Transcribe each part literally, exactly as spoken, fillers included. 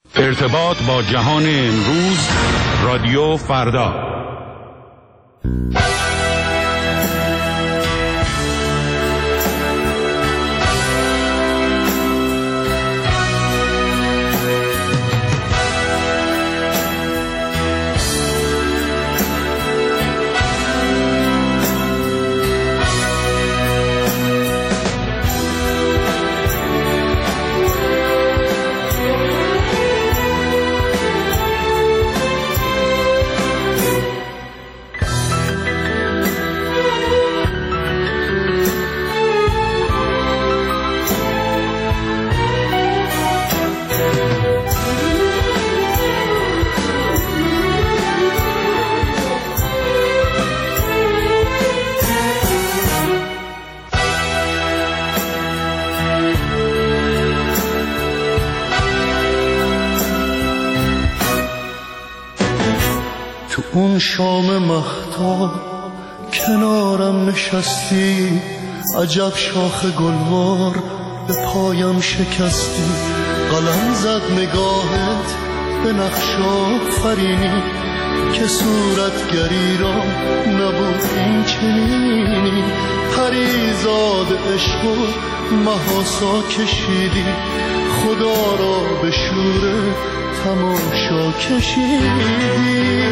ارتباط با جهان امروز، رادیو فردا. اون شام مهتاب کنارم نشستی، عجب شاخ گلوار به پایم شکستی. قلم زد نگاهت به نقش آفرینی که صورتگری را نبود این چنینی. پریزاد عشق و محاسا کشیدی، خدا را به شور تماشا کشیدی.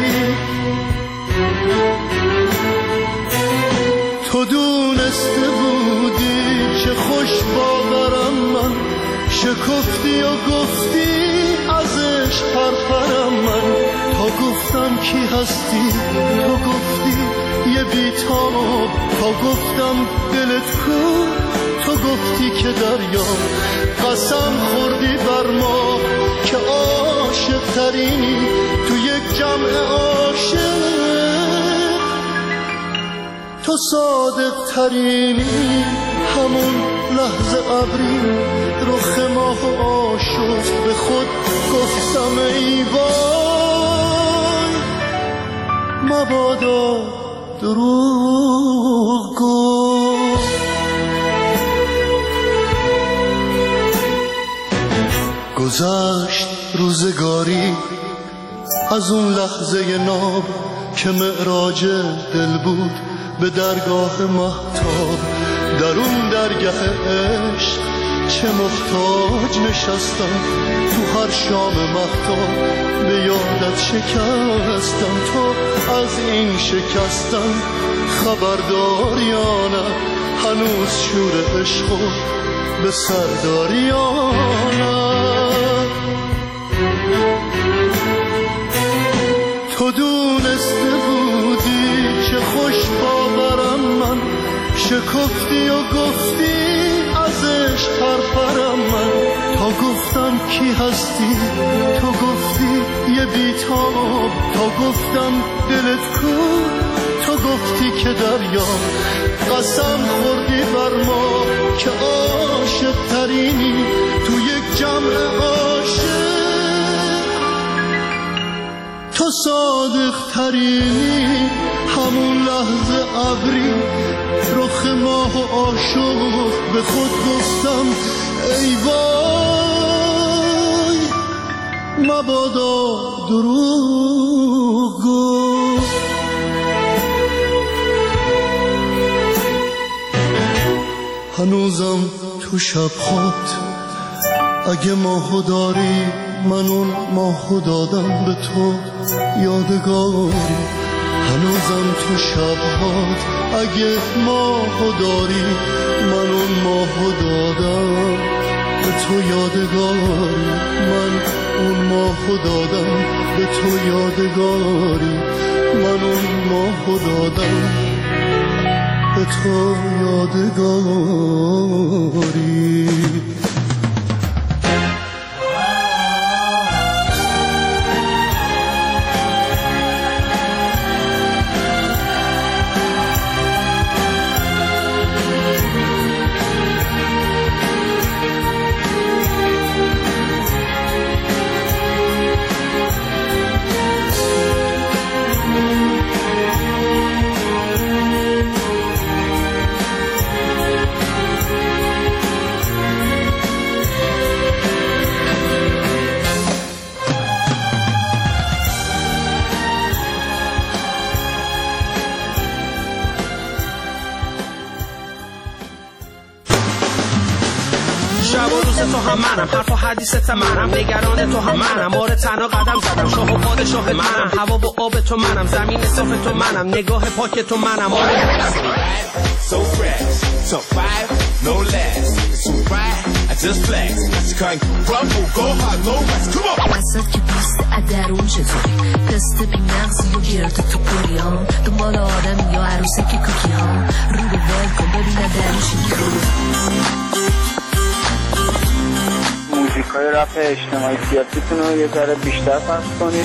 تو دونسته بودی چه خوش باورم من، شکفتی و گفتی ازش پرپرم من. تا گفتم کی هستی تو گفتی یه بیتاب، تا گفتم دلت کو تو گفتی که دریا. قسم خوردی بر ما که عاشق ترینی تو یک جمع عاشق، تو صادق ترینی. همون لحظه ابری رخ ماه آشفت، به خود گفتم ای وای مبادا دروغ گفت. گذشت روزگاری از اون لحظه ناب که معراج دل بود به درگاه مهتاب. در اون درگاه عشق چه محتاج نشستم، تو هر شام مهتاب به یادت شکستم. تو از این شکستم خبردار یا نه، هنوز شور عشق به سردار یا نه. تو دونسته بودی چه خوش باورم من، شکفتی و گفتی ازش پرپرم من. تا گفتم کی هستی تو گفتی یه بیتاب، تا گفتم دلت کو تو گفتی که دریا. قسم خوردی بر ما که عاشق ترینی تو یک جمع عاشق، تو صادق ترینی. همون لحظه ابری رخ ماه و عاشق، به خود گفتم ای وای مبادا دروغ گفت. هنوزم تو شب‌هات اگه ماهو داری، من اون ماهو دادم به تو یادگاری. هنوزم تو شب‌هات اگه ماهو داری، من اون ماهو دادم به تو یادگاری. من اون ماهو دادم به تو یادگاری. من اون ماهو دادم به تو یادگاری. منم، حرف و حدیثت منم، نگران تو هم منم، آره تنها قدم زدم، شاه و پادشاه منم، هوا و آب تو منم، زمین صاف تو منم، نگاه پاک تو منم. آره so fresh, top five, no less. So right, I just flex. I can't crumble, go hard, no rest. Come on. وسط که پوست ادرون چطوری پسته بی مغزی و گرد تو پوری ها دنبال آدم یا عروسه که کوکی ها رو به ول کن ببینه درش موزیک های رپ اجتماعی سیاسیتون رو یه ذره بیشتر پخش کنید.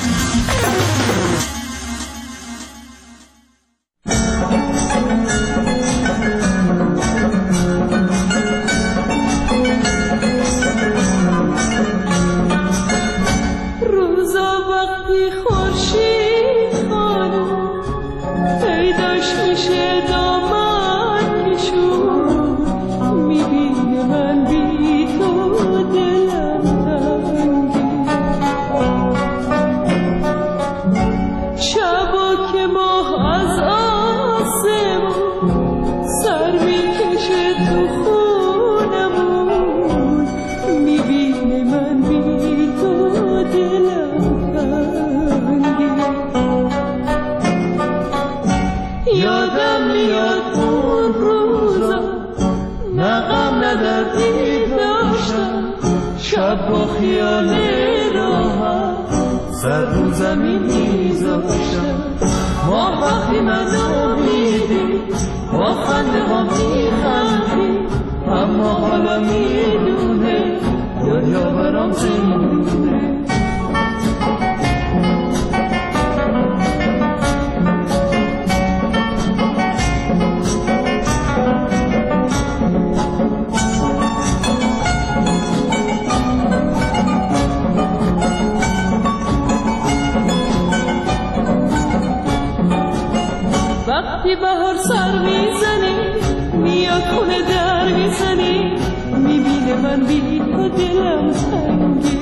وقتی بهار سر میزنی میاد خونه در میزنی میبینه من بی تو دلم تنگی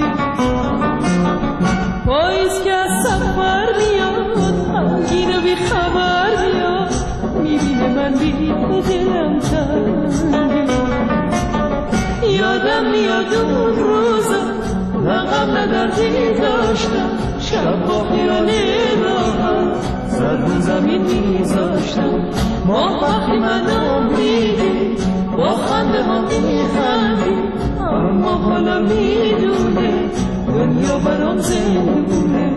پاییز که از سفر میاد غمگین و بی خبر میاد میبینه من بی تو دلم تنگی یادم میاد اون روزا نه غم نه دردی داشتم شب با خیال راحت سر رو زمین میذاشتم ما وقتی من امیدی با خنده ها میخندی اما حالا میدونه دنیا برام زندونه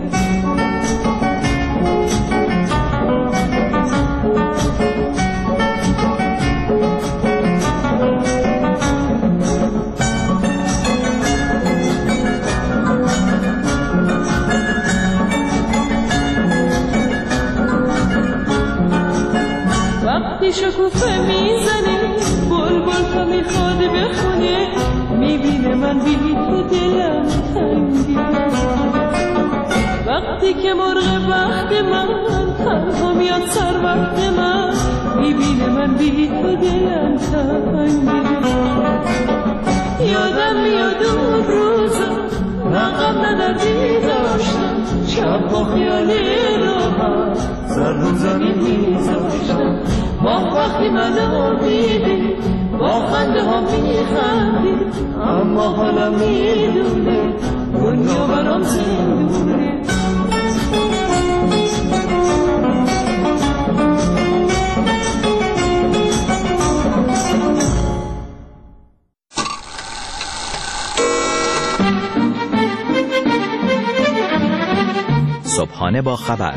وقتی شکوفه میزنه بلبل تو میخواد بخونه میبینه من بی تو دلم تنگی وقتی که مرغ بخت من تنها میاد سر وقت من میبینه من بی تو دلم تنگی یادم میاد اون روزا نه غم نه دردی داشتم شب با خیال راحت سر رو زمین میذاشتم ما وقتی من امیدی با خنده ها میخندی اما حالا میدونه دنیا برام زندونه صبحانه با خبر،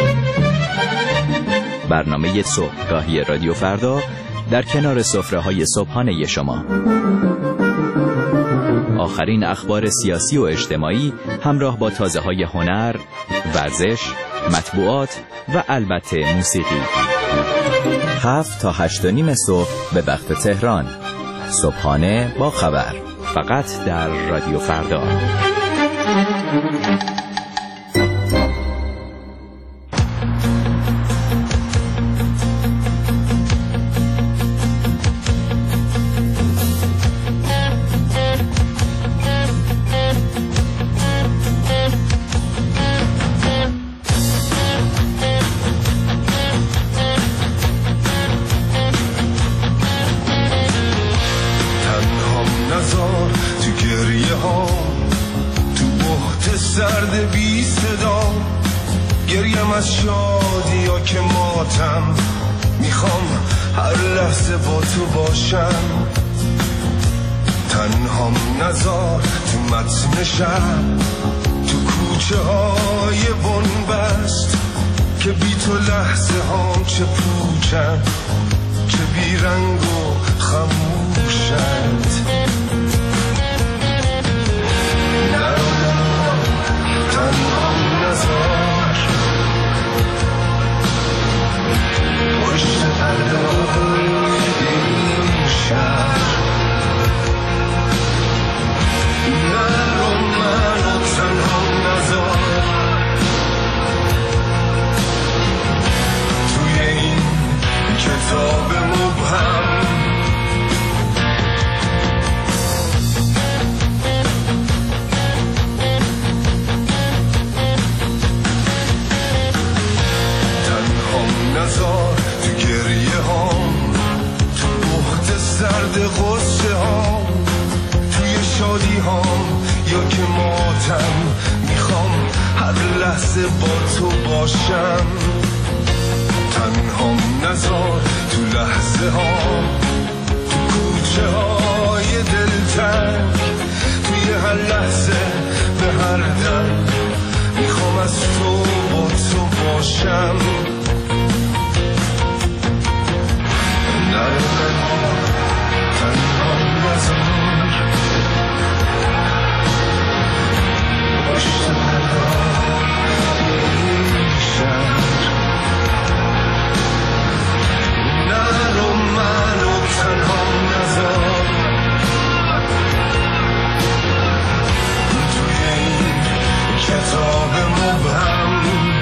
برنامه صبحگاهی رادیو فردا در کنار سفره‌های صبحانه شما. آخرین اخبار سیاسی و اجتماعی همراه با تازه‌های هنر، ورزش، مطبوعات و البته موسیقی. هفت تا هشت و نیم صبح به وقت تهران. صبحانه با خبر، فقط در رادیو فردا. سرد بی صدا، گریم از شادی یا که ماتم، میخوام هر لحظه با تو باشم. تنهام نزار تو متن شب، تو کوچه های بنبست، که بی تو لحظه هام چه پوچن، چه بی رنگ و خموشند. نرو تنهام نزار پشت پرده‌های این شهر. نرو منو تنهام نزار توی این کتاب مبهم. تنهام نزار تو گریه هام، تو بحت سرد غصه هام، توی شادی هام یا که ماتم، میخوام هر لحظه با تو باشم. تنهام نزار تو لحظه ها، تو کوچه های دلتنگ، توی هر لحظه به هر دم، میخوام از تو با تو باشم. نرو تنهام نزار پشت پرده‌های این شهر. نرو منو تنهام نزار توی این کتاب مبهم.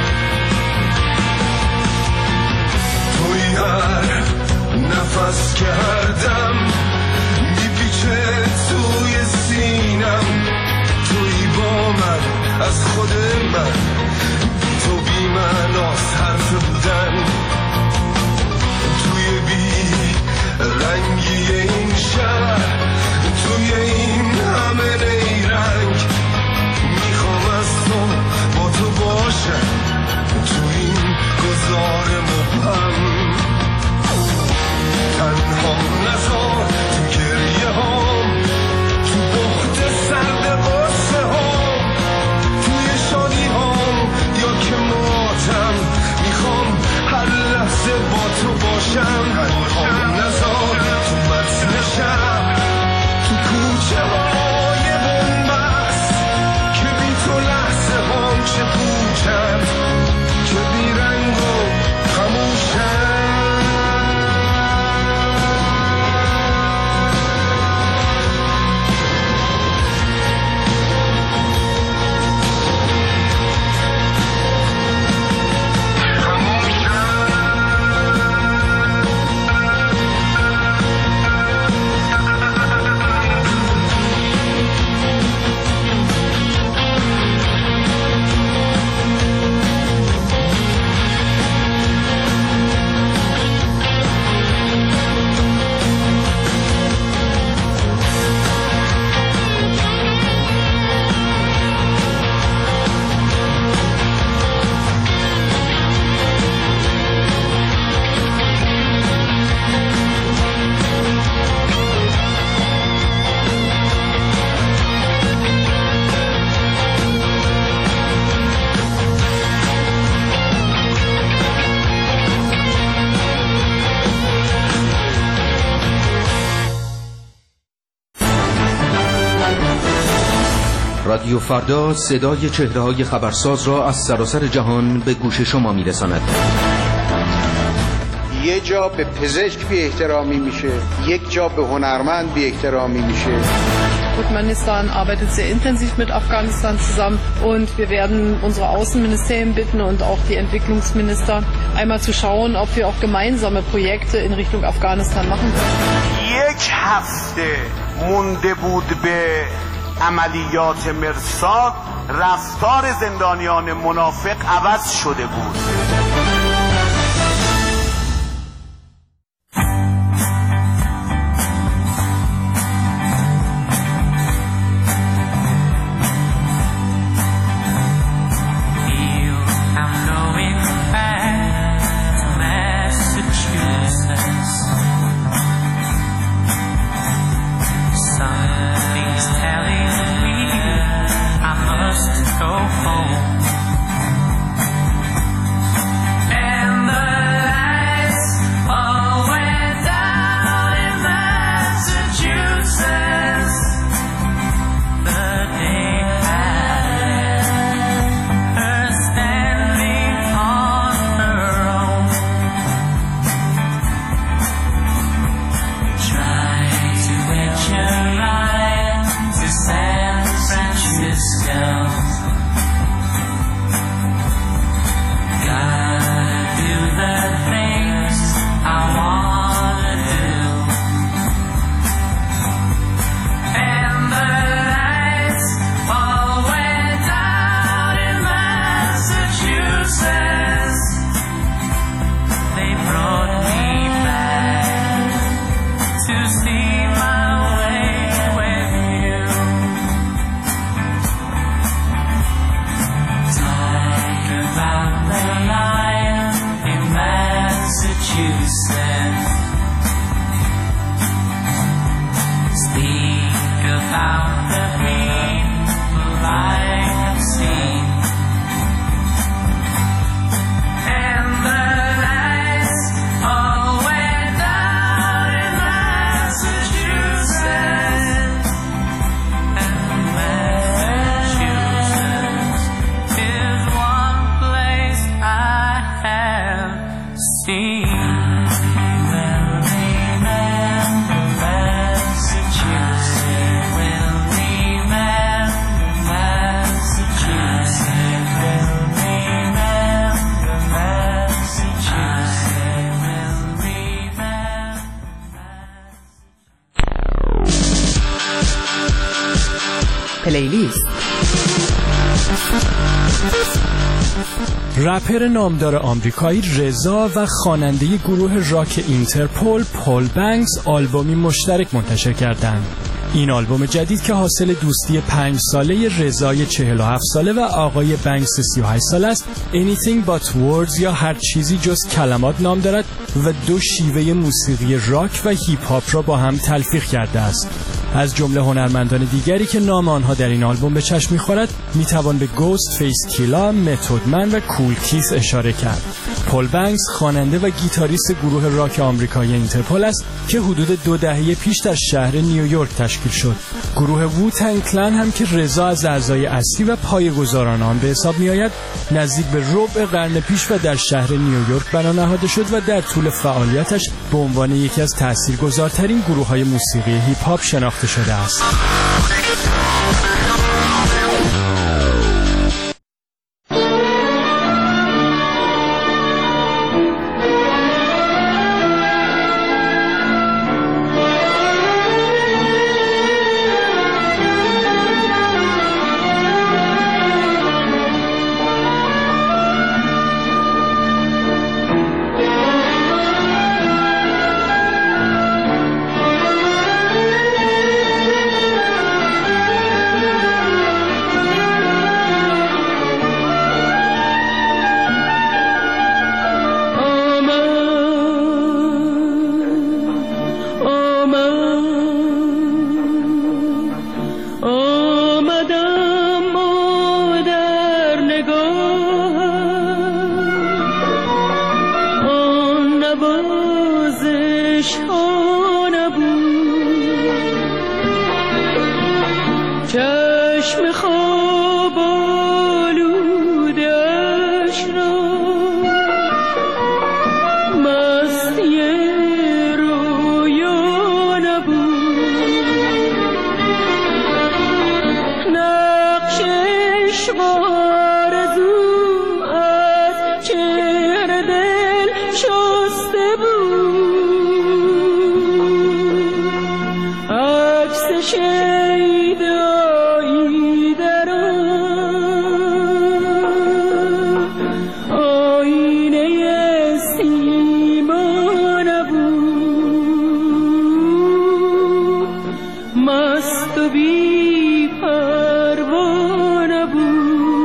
توی هر نفس که هر دم میپیچه توی سینم، توی با من از خود من، تو بی معناست حرف بودن. توی بی رنگی این شهر، توی این همه نیرنگ، میخوام از تو با تو باشم، تو این گذار مبهم. تنهام نزار تو گریه هام، تو بحت سرد غصه هام، توی شادی هام یا که ماتم، میخوام هر لحظه با تو باشم. تنهام نزار تو متن شب، تو کوچه های بنبست، که بی تو لحظه هام چه پوچن، چه بی رنگ و خموشن. رادیو فردا صدای چهره‌های خبرساز را از سراسر جهان به گوش شما می‌رساند. یه جا به پزشک بی احترامی میشه، یک جا به هنرمند بی احترامی میشه. Turkmenistan arbeitet sehr intensiv mit Afghanistan zusammen und wir werden unsere Außenministerien bitten und auch die Entwicklungsminister einmal zu schauen, ob wir auch gemeinsame Projekte in Richtung Afghanistan machen können. یک هفته مونده بود به عملیات مرصاد، رفتار زندانیان منافق عوض شده بود. پلیلیست. رپر نامدار آمریکایی رضا و خواننده گروه راک اینترپول پول بنکس آلبومی مشترک منتشر کردند. این آلبوم جدید که حاصل دوستی پنج ساله رضای چهل و هفت ساله و آقای بنکس سی و هشت ساله است، Anything But Words یا هر چیزی جز کلمات نام دارد و دو شیوه موسیقی راک و هیپ هاپ را با هم تلفیق کرده است. از جمله هنرمندان دیگری که نام آنها در این آلبوم به چشم می‌خورد میتوان به گوست فیس کیلا، متد من و کول کیس اشاره کرد. پول بنکس خواننده و گیتاریست گروه راک آمریکایی اینترپول است که حدود دو دهه پیش در شهر نیویورک تشکیل شد. گروه ووتنگ کلن هم که رضا از اعضای اصلی و پایه‌گذاران آن به حساب می‌آید، نزدیک به ربع قرن پیش و در شهر نیویورک بنا نهاده شد و در طول فعالیتش به عنوان یکی از تاثیرگذارترین گروه‌های موسیقی هیپ هاپ شناخته شده است. مست و بی پروا نبود.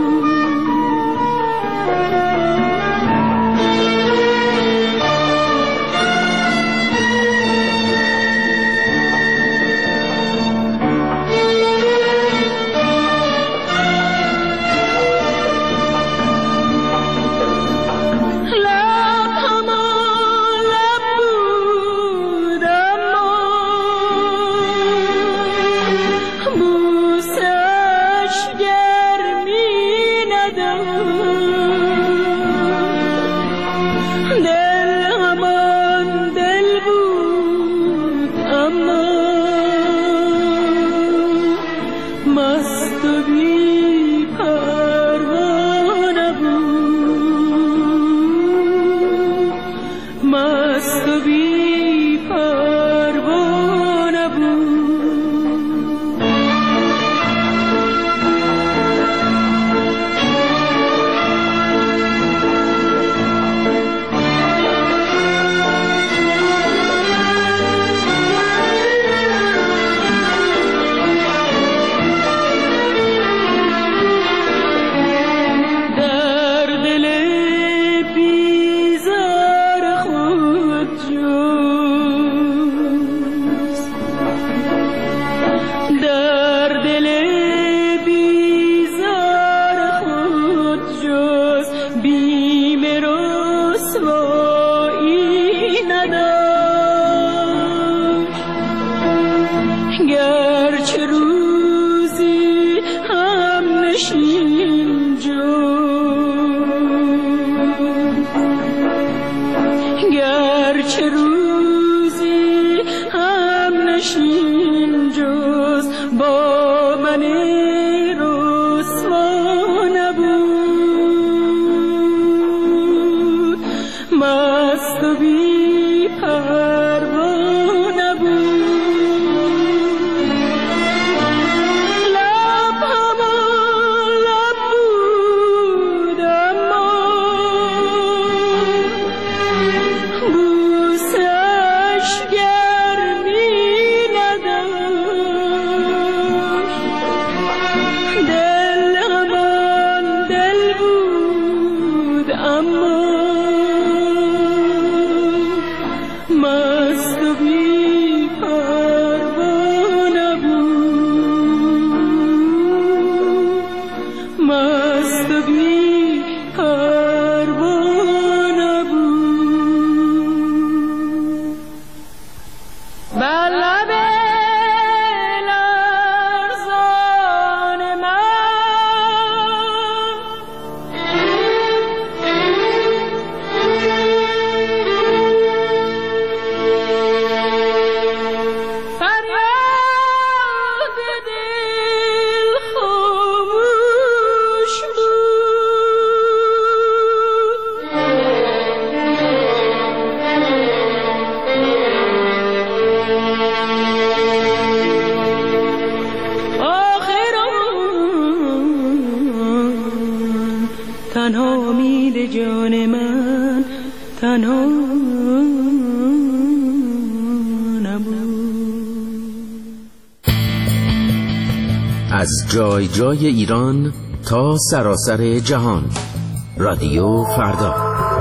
تنها امید جان من تنها از جای جای ایران تا سراسر جهان، رادیو فردا.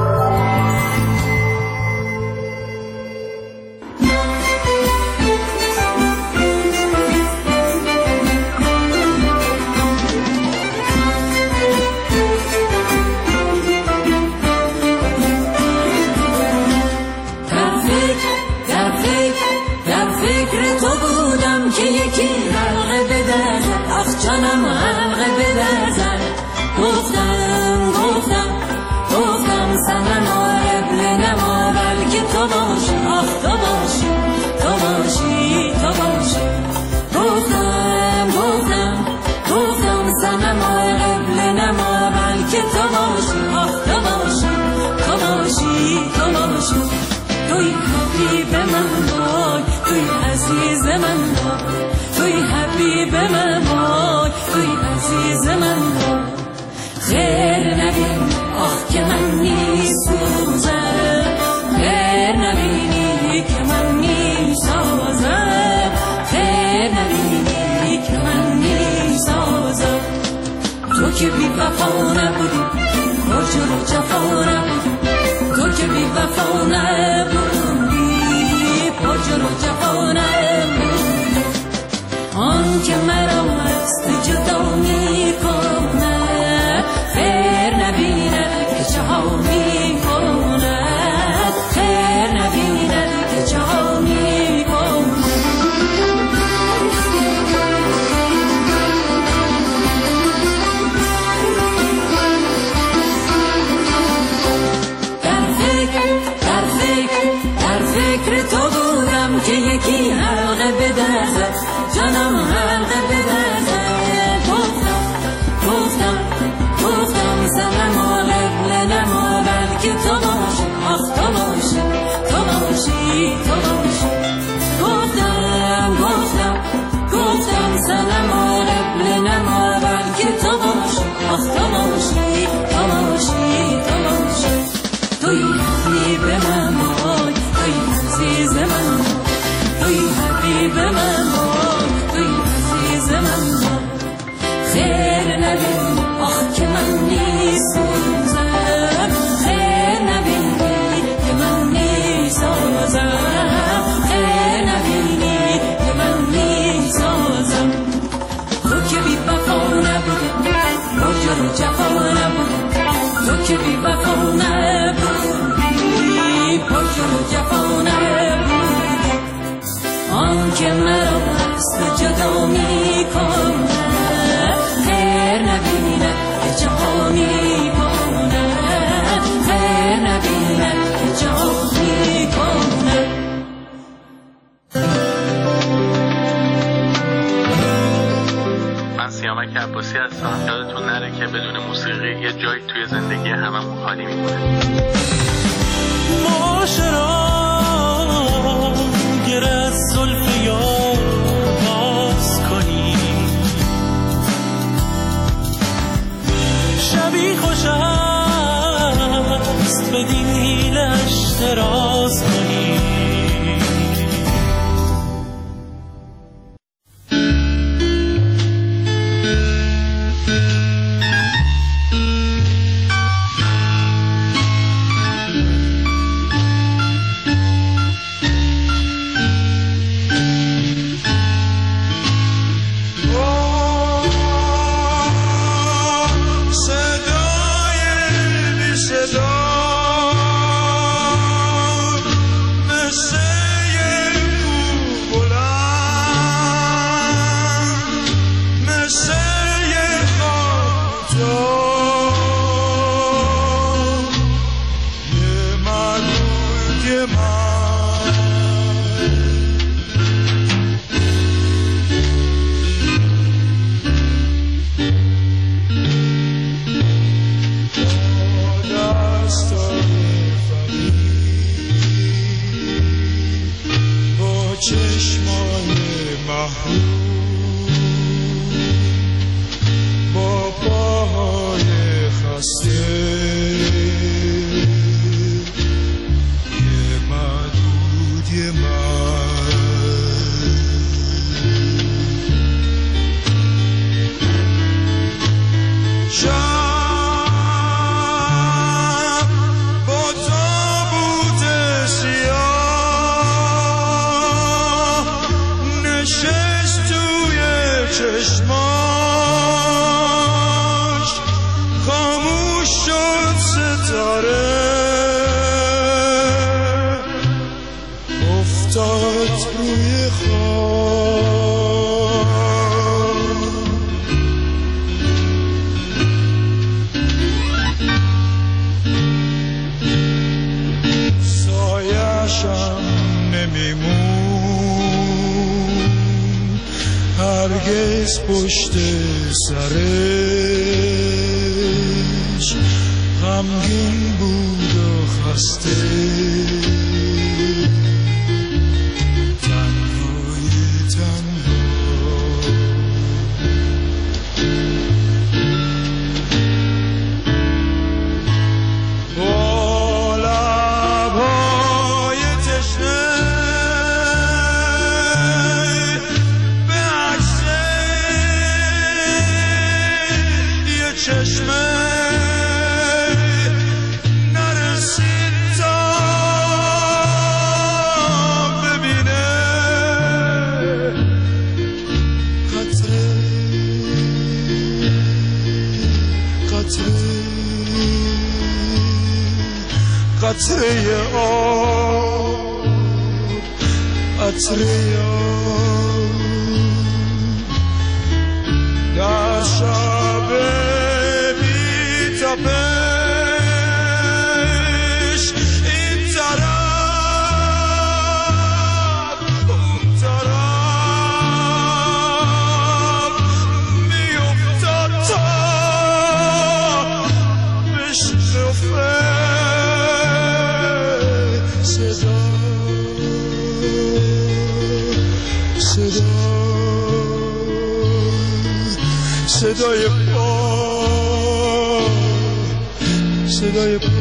توی حبیب من وای توی عزیز من وای توی حبیب من وای توی عزیز من وای غیر نبین آه که من میسوزم غیر نبینی که من میسازم غیر نبینی که من میسازم تو که بی وفا نبودی کجا رو جفا نبودی تو که بی وفا نبودی کجا رو جفا نبودی آن که مرا از تو جدا میکنه خیر نبیند که چه ها میکند خیر نبیند که چه ها میکند تو بودم که یکی حلقه به درزد جانم حلقه به درزد گفتم گفتم گفتم سلام آلب نما بلکه تو باشی آخ تو باشی تو باشی تو باشی گفتم گفتم گفتم سلام آلب نما بلکه تو باشی آخ تو باشی تو باشی تو باشی توی حبیب من وای توی عزیز من توی حبیب من وای توی عزیز من وای خیر نبین آخ که من میسوزم خیر نبینی که من میسازم خیر نبینی که من میسازم تو که بی وفا نبودی کجا رو جفا نبودی تو که بی وفا نبودی کجا رو جفا نبودی آن که مرا از تو جدا میکنه خیر نبیند که چه ها میکنه خیر نبیند که چه ها میکنه من سیامک عباسی هستم. یادتون نره که بدون موسیقی یه جایی توی زندگی هممون خالی میمونه. معاشرا گر از زلف یار باز کنی شبی خوش است بدین حیلش دراز کنی هرگز پشت سرش غمگین بود و خسته تنهای تنها با لبهای تشنه به عکس یه چشمه قطره آب قطره آب در شب بی تپش این طرف اون طرف میافتاد تا بشکفه صدا صدا صدای پا صدای پا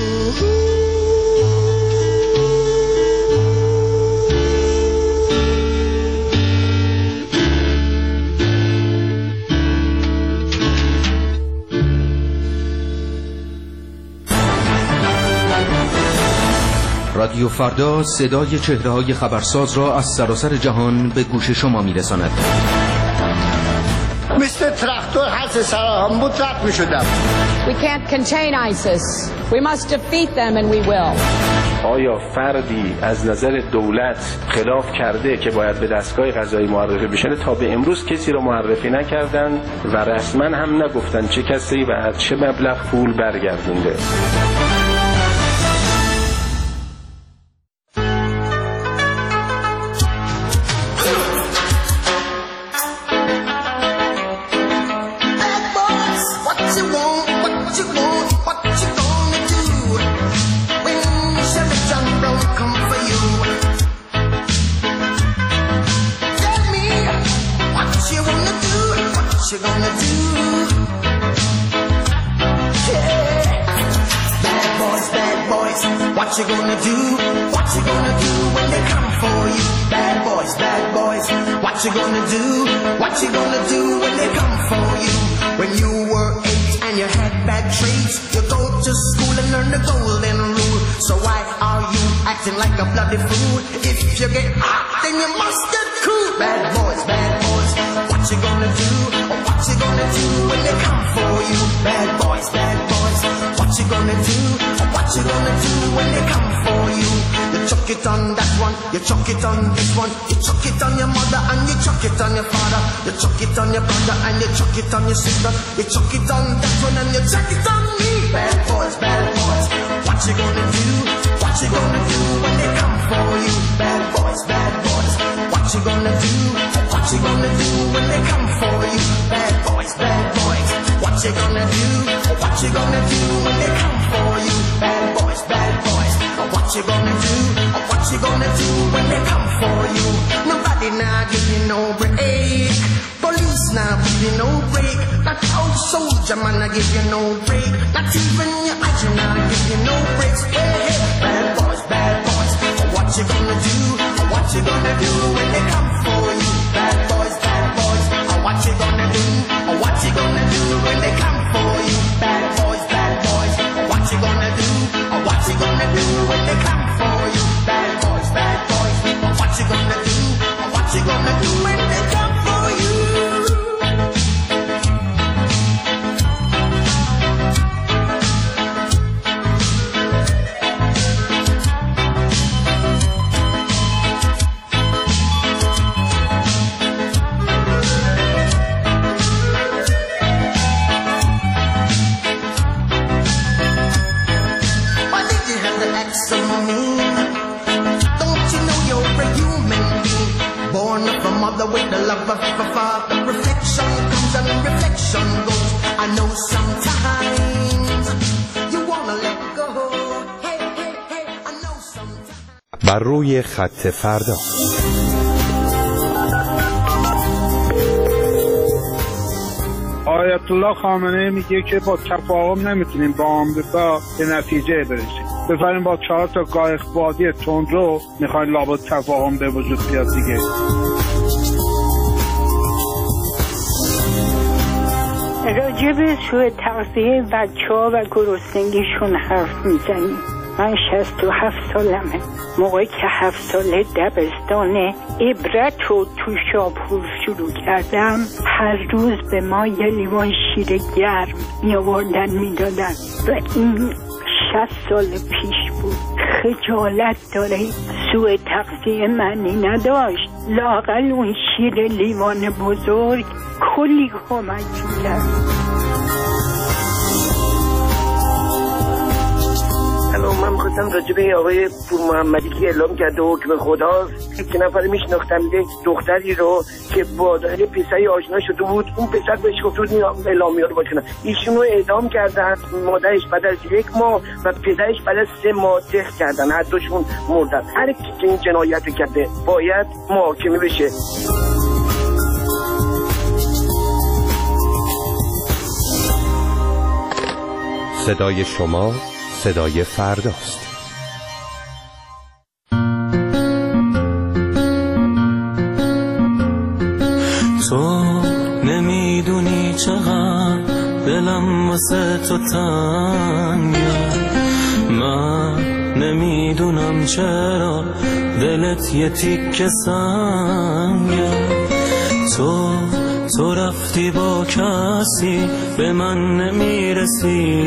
رادیو فردا صدای چهره‌های خبرساز را از سراسر جهان به گوش شما می‌رساند. مثل تراکتور هست سراهم بود رد می‌شدم. We can't contain ISIS. We must defeat them and we will. آیا فردی از نظر دولت خلاف کرده که باید به دستگاه قضایی معرفی بشه؟ تا به امروز کسی رو معرفی نکردن و رسما هم نگفتن چه کسی و چه مبلغ پول برگردونده. What you gonna do? What you gonna do when they come for you? Bad boys, bad boys. What you gonna do? What you gonna do when they come for you? When you were eight and you had bad traits, you go to school and learn the golden rule. So why are you acting like a bloody fool? If you get hot, then you must get cool. Bad boys, bad boys. What you gonna do? What you gonna do when they come for you? Bad boys, bad boys. What you gonna do? What you gonna do when they come for you? You chuck it on that one, you chuck it on this one, you chuck it on your mother and you chuck it on your father, you chuck it on your brother and you chuck it on your sister, you chuck it on that one and you chuck it on me. Bad boys, bad boys. What you gonna do? What you gonna do when they come for you? Bad boys, bad boys. What you gonna do? What you gonna do when they come for you? Bad boys, bad boys. What you gonna do? What you gonna do when they come for you? Bad boys, bad boys. What you gonna do? What you gonna do when they come for you? Nobody now give you no break. Police now give you no break. That old soldier man I give you no break. Not even your eyes now give you no breaks. Hey, hey, bad boys, bad boys. What you gonna do? What you gonna do when they come for you? Bad boys, bad boys. What you gonna do? What you gonna do when they come for you? Bad boys, bad boys. What you gonna do? What you gonna do when they come for you? Bad boys, bad boys. What you gonna do? What you gonna do when they come for you? Don't you know you're a human being, born of a mother with the love of a father? sometimes you wanna let go. Hey, hey, hey, I know sometimes. بر روی خط فردا. آیت الله خامنه‌ای میگه که با تفاهم نمیتونیم با آمریکا به نتیجه برسیم. بفرمایید با چهار تا قایقبازی تندرو میخواین لابد تفاهم به وجود بیاد دیگه. راجع به سوء تغذیه بچه‌ها و گرسنگیشون حرف میزنیم. من شصت و هفت سالمه. موقعی که هفت ساله دبستان عبرت رو تو شاپور شروع کردم، هر روز به ما یه لیوان شیر گرم می آوردن می دادن و این شصت سال پیش بود. خجالت داره، سوء تغذیه معنی نداشت. لااقل اون شیر لیوان بزرگ کلی کمک می‌کرد. من می‌خواستم راجع به آقای پور محمدی که اعلام کرده حکم خداست، یک نفر میشناختم دختری رو که با یه پسری آشنا شده بود، اون پسر بهش گفت بود اعلامیه رو بکنه، ایشون رو اعدام کردن، مادرش بعد از یک ماه و پدرش بعد از سه ماه دخل کردن، هر دوشون مردن. هر کی که این جنایت کرده باید محاکمه بشه. صدای شما صدای فرداست. تو نمیدونی چقدر دلم واسه تو تنگه، من نمیدونم چرا دلت یه تیکه سنگه. تو تو رفتی با کسی به من نمیرسی،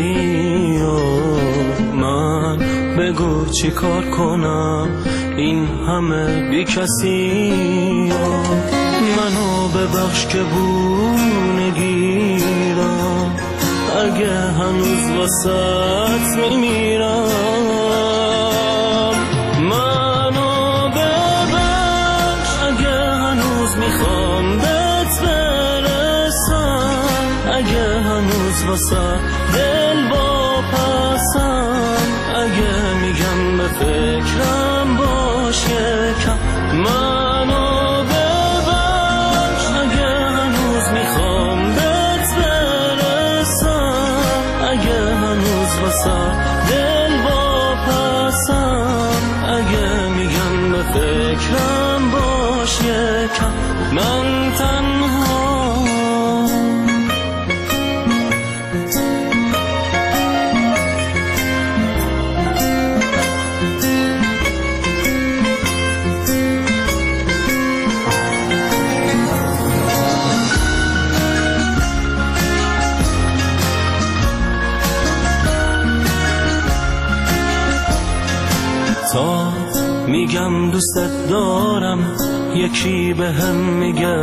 من بگو چی کار کنم این همه بی کسی. منو ببخش که بونه گیرم، اگه هنوز واسط میمیرم. منو ببخش اگه هنوز میخوام بهت برسم، اگه هنوز واسط دل واپسم، اگه میگم به فکرم باش یکم. منو ببخش اگه هنوز میخوام بهت برسم، اگه هنوز واسه دل واپسم، اگه میگم به فکرم باش یکم. من تنها میگم دوست دارم، یکی به هم میگه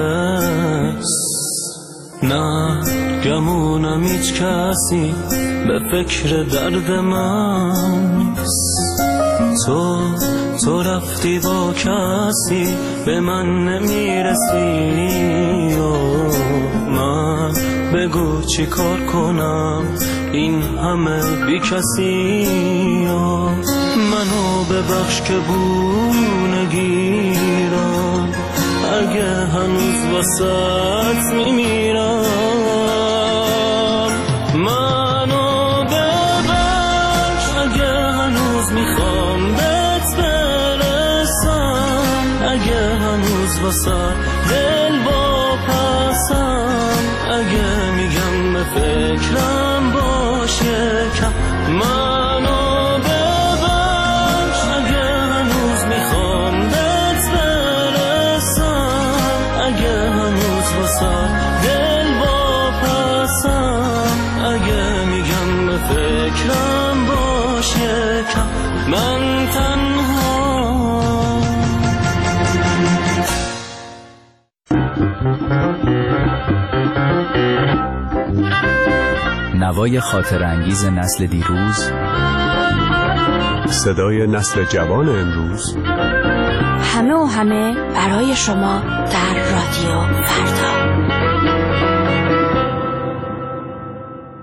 نه، گمونم هیچ کسی به فکر درد من. تو تو رفتی با کسی به من نمیرسی، من بگو چی کار کنم این همه بی کسی. منو ببخش که بونه گیرم، اگه هنوز واسط میمیرم. منو ببخش اگه هنوز میخوام بهت برسم، اگه هنوز واسط دل واپسم، اگه میگم به فکرم باش یکم. منو دل واپسم، اگه میگم به فکرم باش یکم. من تنها نوای خاطر انگیز نسل دیروز، صدای نسل جوان امروز، همه و همه برای شما در رادیو فردا.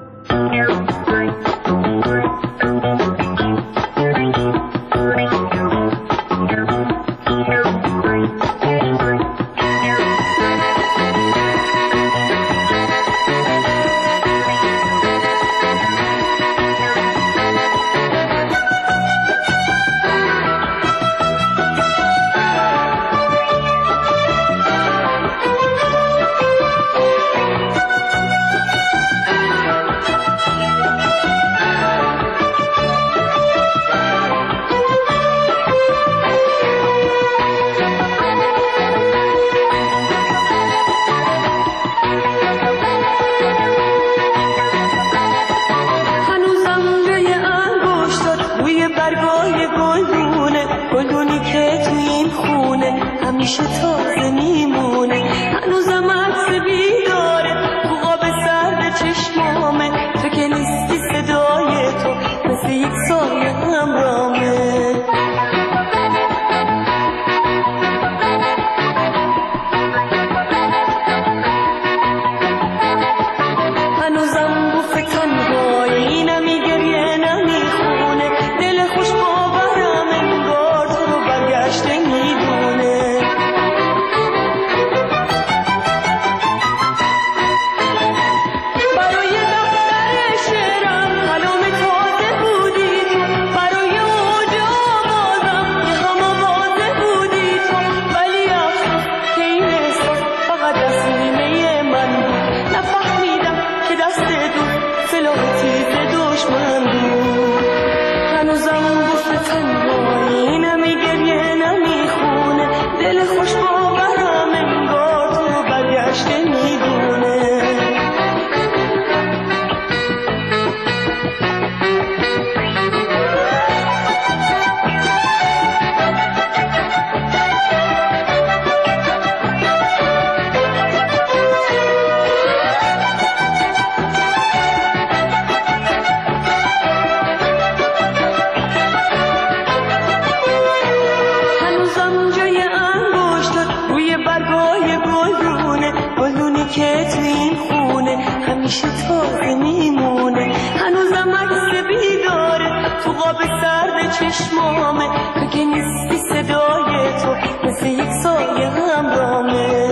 همیشه تازه میمونه. هنوزم عکس بیداره تو قاب سرد چشمامه، تو که نیستی صدای تو مثل یک سایه همرامه. هنوزم بوف تنهایی نمیگریه نمیخونه، دل خوش باورم انگار تو رو برگشته میدونه. برای دفتر شعرم کلام تازه بودی تو، برای اوج آوازم یه هم آوازه بودی تو، ولی افسوس که این احساس فقط دست نیمه من بود. نفهمیدم که دست دو سلاح تیز دشمن بود. هنوزم گفت تنهایی نمیگریه نمیخونه، دل خوش باورم انگار تو رو برگشته میدونه. هنوزم جای انگشتات روی برگای گلدونه، گلدونی که تو این خونه همیشه تازه میمونه. هنوزم عکس بیداره تو قاب سرد چشمامه، تو که نیستی صدای تو مثل یک سایه همرامه.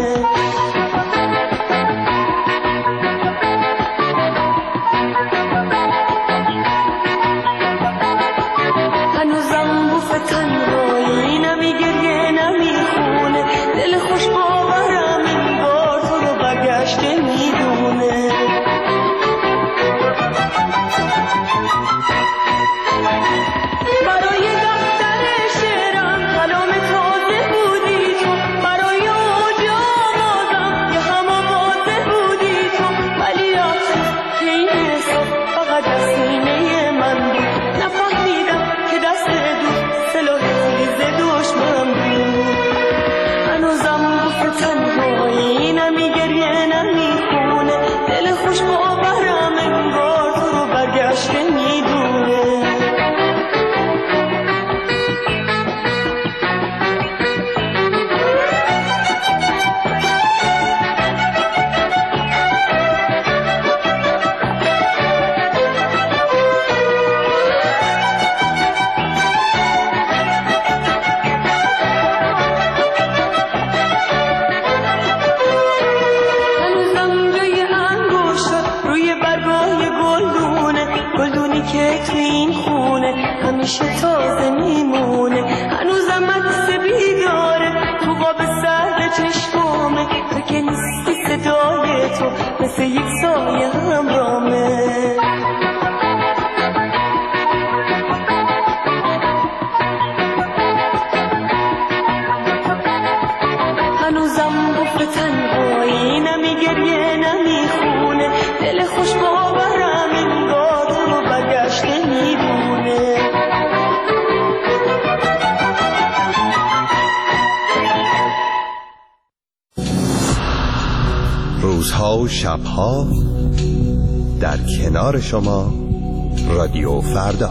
هنوزم بوف تنهایی نمیگریه نمیخونه، دل خوش باورم انگار تو رو برگشته میدونه. برای دفتر شعرم کلام تازه بودی تو، برای اوج آوازم یه هم آوازه بودی تو، ولی افسوس که این احساس فقط دست نیمه من بود. نفهمیدم که دست دو سلاح تیز دشمن بود. هنوزم گفت تنهایی نمیگریه نمیخونه، دل خوش باورم انگار تو رو برگشته میدونه. هنوزم جای انگشتات روی برگای گلدونه، گلدونی که تو این خونه همیشه تازه میمونه. هنوزم عکس بیداره تو قاب سرد چشمامه، تو که نیستی صدای تو مثل یک سایه همرامه. هنوزم گفت تنهایی نمیگریه نمیخونه، دل خوش باورم انگار تو رو برگشته میدونه. روزها و شبها در کنار شما رادیو فردا.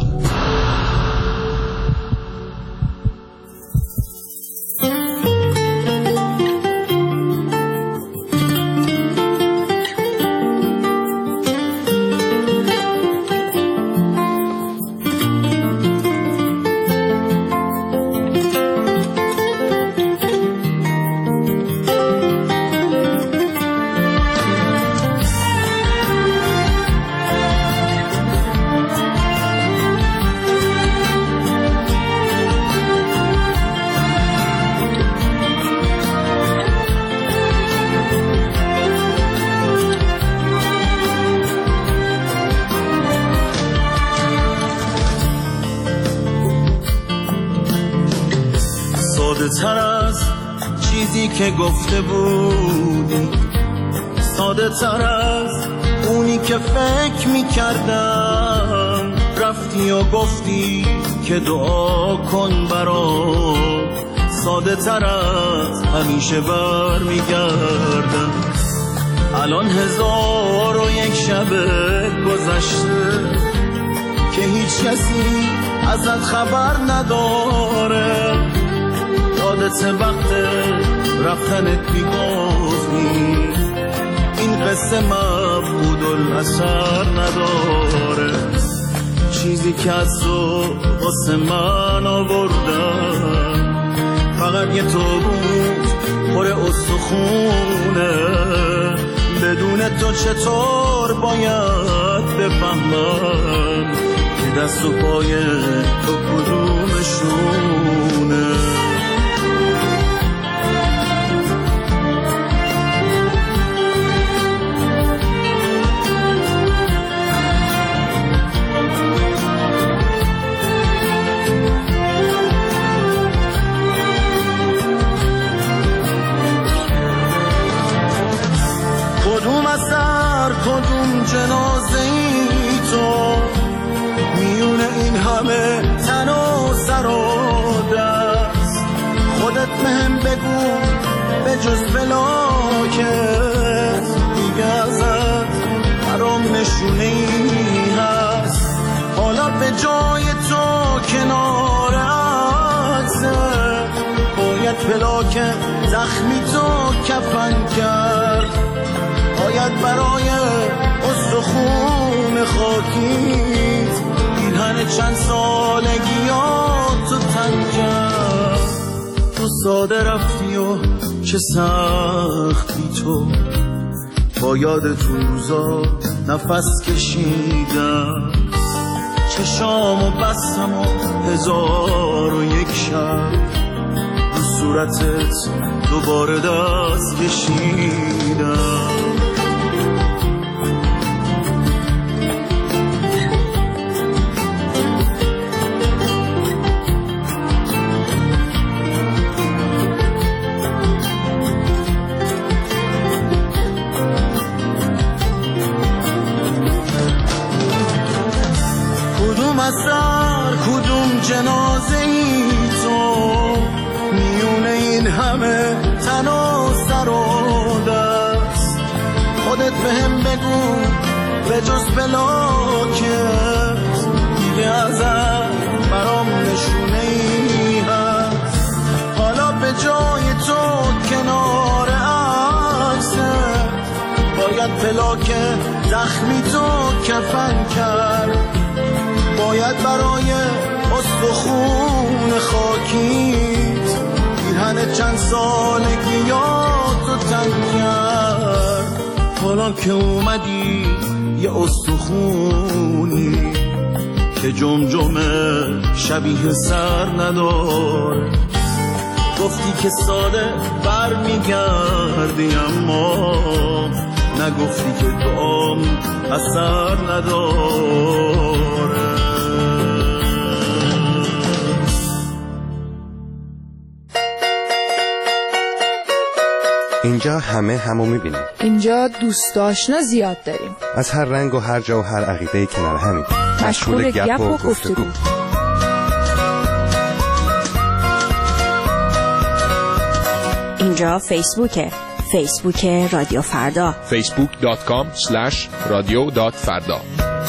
تر از چیزی که گفته بودی، ساده تر از اونی که فکر میکردم. رفتی و گفتی که دعا کن برات، ساده تر از همیشه بر میگردم. الان هزار و یک شب گذشته که هیچ کسی ازت خبر نداره. یادت وقت رفتنت میگفتی این قصه مفقود الاثر نداره. چیزی که از تو واسه من آوردم فقط یه تو بود پر استخونه. بدون تو چطور باید بفهمم که دست و پای تو کدومشونه. کدوم اثر کدوم جنازه ای تو میون این همه تن و سر و دست. خودت مهم بگو به جز فلاکت دیگه ازت برام نشونه ای هست. حالا به جای تو کنار عکست باید فلاکت زخمی تو کفن کرد. باید برای استخون خاکیت پیرهن چند سالگیاتو تن کرد. تو ساده رفتی و چه سختی تو با یاد تو روزا نفس کشیدم. چشامو بستم و هزار و یک شب رو صورتت دوباره دست کشیدم. اثر کدوم جنازه ای تو میونه این همه تن و سر و دست. خودت بهم بگو به جز فلاکت دیگه ازت برام نشونه ای هست. حالا به جای تو کنار عکست باید فلاکت زخمی تو کفن کرد. باید برای استخون خاکیت پیرهن چند سالگیاتو تن کرد. حالا که اومدی یه استخونی که جمجمه شبیه سر نداره. گفتی که ساده بر میگردی اما نگفتی که دام اثر نداره. اینجا همه همو میبینیم. اینجا دوست آشنا زیاد داریم. از هر رنگ و هر جا و هر عقیده کنار همین. مشغول گپ و گفتگو. اینجا فیسبوکه. فیسبوک رادیو فردا. فیسبوک دات کام اسلش رادیو دات فردا.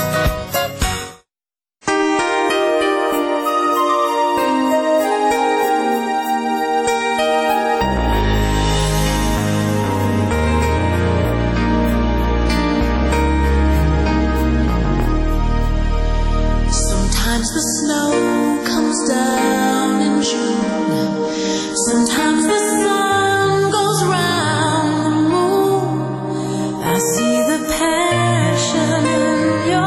Sometimes the snow comes down in June. Sometimes the sun goes round the moon. I see the passion in your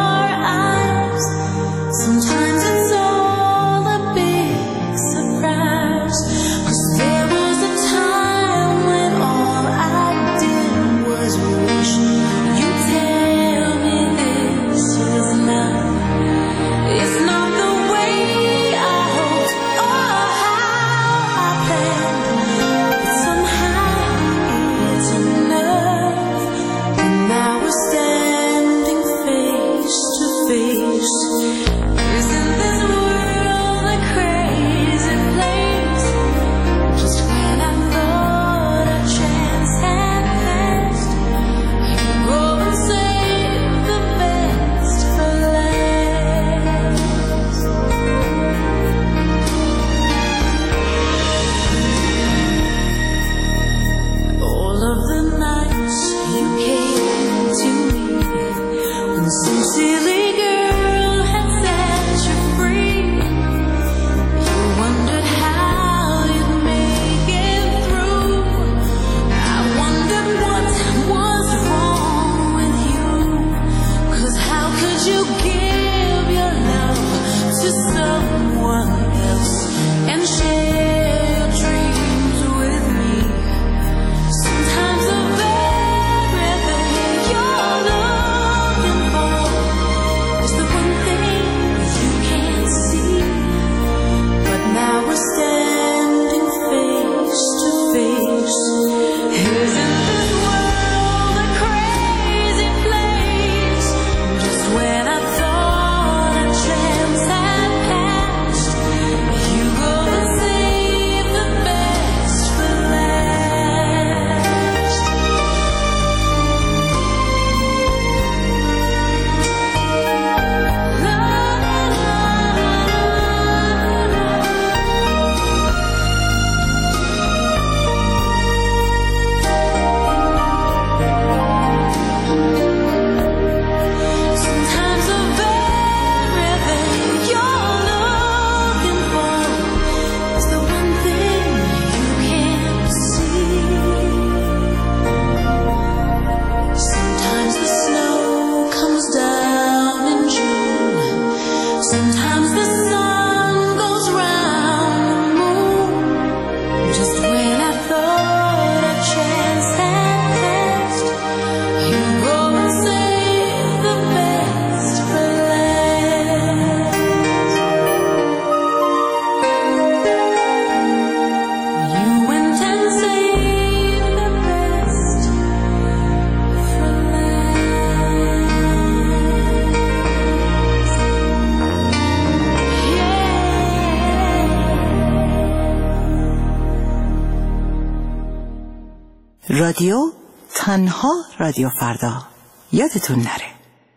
رادیو تنها رادیو فردا، یادتون نره.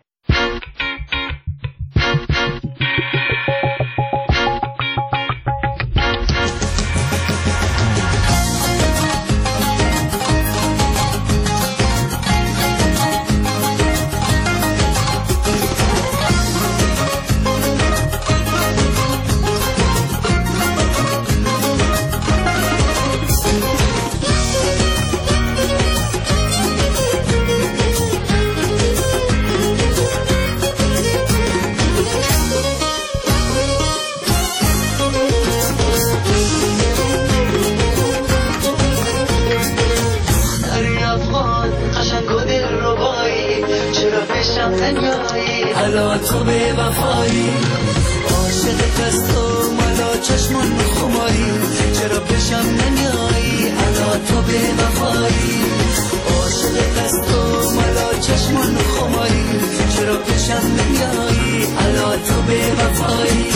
حالا تو به وفایی عاشق دست و مالا چشمان خماری چرا بشم نمیایی حالا تو به وفایی عاشق دست و مالا چشمان خماری چرا بشم نمیایی حالا تو به وفایی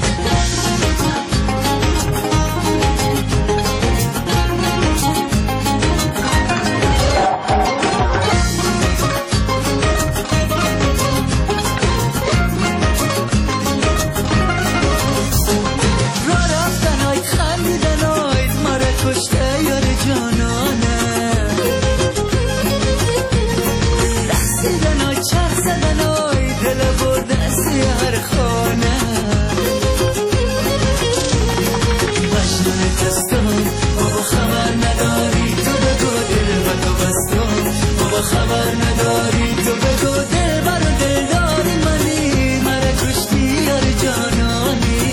خبر نداری تو بگو دل بر و دل داری منی مرا کشتی یار جانانی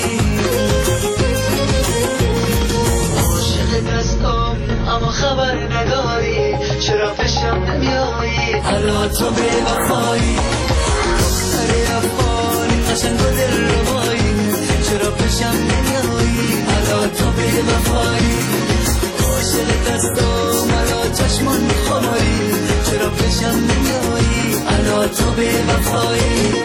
عاشق دستم اما خبر نداری چرا پیشم نمیایی حالا تو به وفایی دختر افغانی قشنگ و دل ربایی چرا پیشم نمیایی حالا تو به وفایی عاشق دستم مرا چشمان خماری چرا پیشم نمیایی حالا تو به وفایی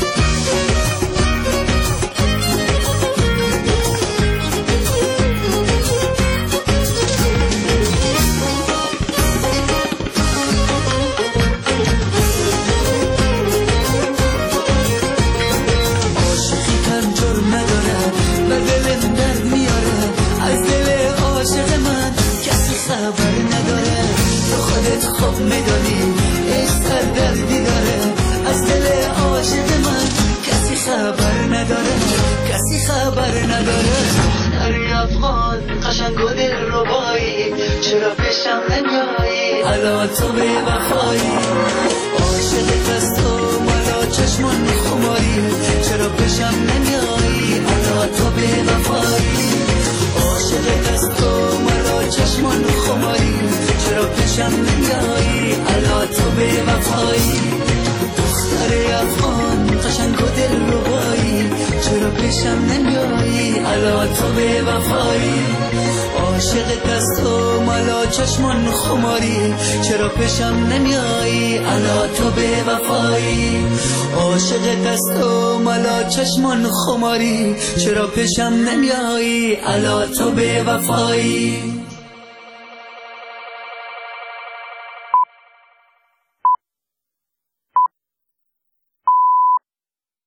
عاشقی کم جرم نداره و دلم درد میاره از دل عاشق من کسی خبر نداره تو خودت خوب میدانی عشق دردی داره از دل عاشق من کسی خبر نداره کسی خبر نداره دختری افغان قشنگ و دل ربایی چرا پیشم نمیایی حالا تو به وفایی عاشق دست و مالا چشمان خماری چرا پیشم نمیایی حالا تو به وفایی عاشق دست و مالا چشمان خماری چرا پیشم نمیایی حالا تو به وفایی دختر افغان قشنگ و دل ربایی چرا پیشم نمیایی حالا تو به وفایی عاشق دست و مالا چشمان خماری چرا پیشم نمیایی حالا تو به وفایی عاشق دست و مالا چشمان خماری چرا پیشم نمیایی حالا تو به وفایی